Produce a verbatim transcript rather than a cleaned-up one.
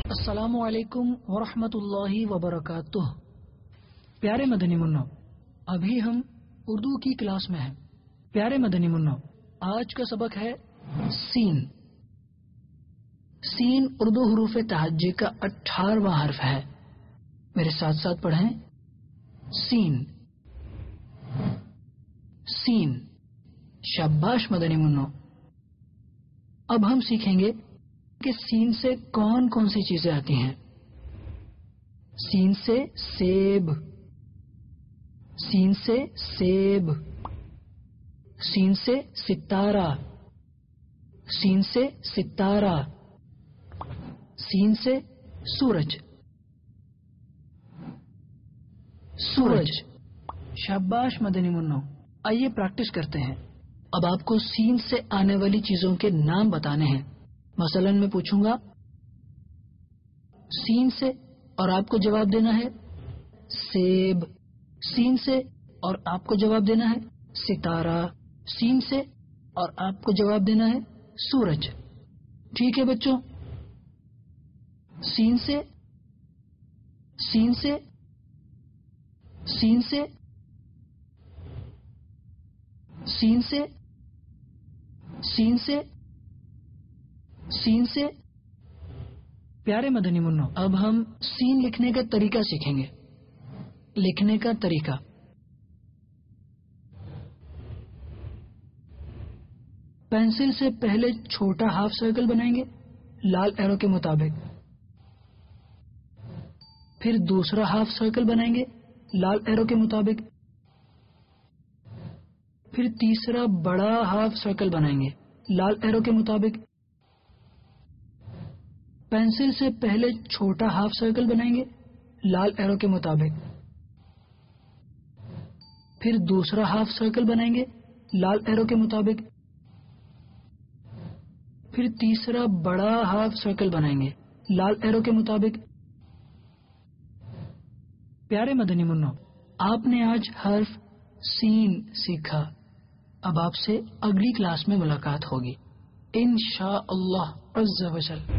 السلام علیکم ورحمۃ اللہ وبرکاتہ۔ پیارے مدنی منو، ابھی ہم اردو کی کلاس میں ہیں۔ پیارے مدنی منو، آج کا سبق ہے سین۔ سین اردو حروف تہجی کا اٹھارہواں حرف ہے۔ میرے ساتھ ساتھ پڑھیں، سین سین۔ شاباش مدنی منو۔ اب ہم سیکھیں گے کہ سین سے کون کون سی چیزیں آتی ہیں۔ سین سے سیب، سین سے سیب، سین سے ستارہ، سین سے ستارہ، سین سے سورج، سورج۔ شاباش مدنی منو۔ آئیے پریکٹس کرتے ہیں۔ اب آپ کو سین سے آنے والی چیزوں کے نام بتانے ہیں۔ مثلا میں پوچھوں گا سین سے، اور آپ کو جواب دینا ہے سیب۔ سین سے، اور آپ کو جواب دینا ہے ستارہ۔ سین سے، اور آپ کو جواب دینا ہے سورج۔ ٹھیک ہے بچوں؟ سین سے، سین سے، سین سے، سین سے، سین سے، سین سے۔ پیارے مدنی منو، اب ہم سین لکھنے کا طریقہ سیکھیں گے۔ لکھنے کا طریقہ، پینسل سے پہلے چھوٹا ہاف سرکل بنائیں گے لال ایرو کے مطابق، پھر دوسرا ہاف سرکل بنائیں گے لال ایرو کے مطابق، پھر تیسرا بڑا ہاف سرکل بنائیں گے لال ایرو کے مطابق، پینسل سے پہلے چھوٹا ہاف سرکل بنائیں گے لال ایرو کے مطابق، پھر دوسرا ہاف سرکل بنائیں گے لال ایرو کے مطابق، پھر تیسرا بڑا ہاف سرکل بنائیں گے لال ایرو کے مطابق۔ پیارے مدنی منو، آپ نے آج حرف سین سیکھا۔ اب آپ سے اگلی کلاس میں ملاقات ہوگی انشاء اللہ عز و جل۔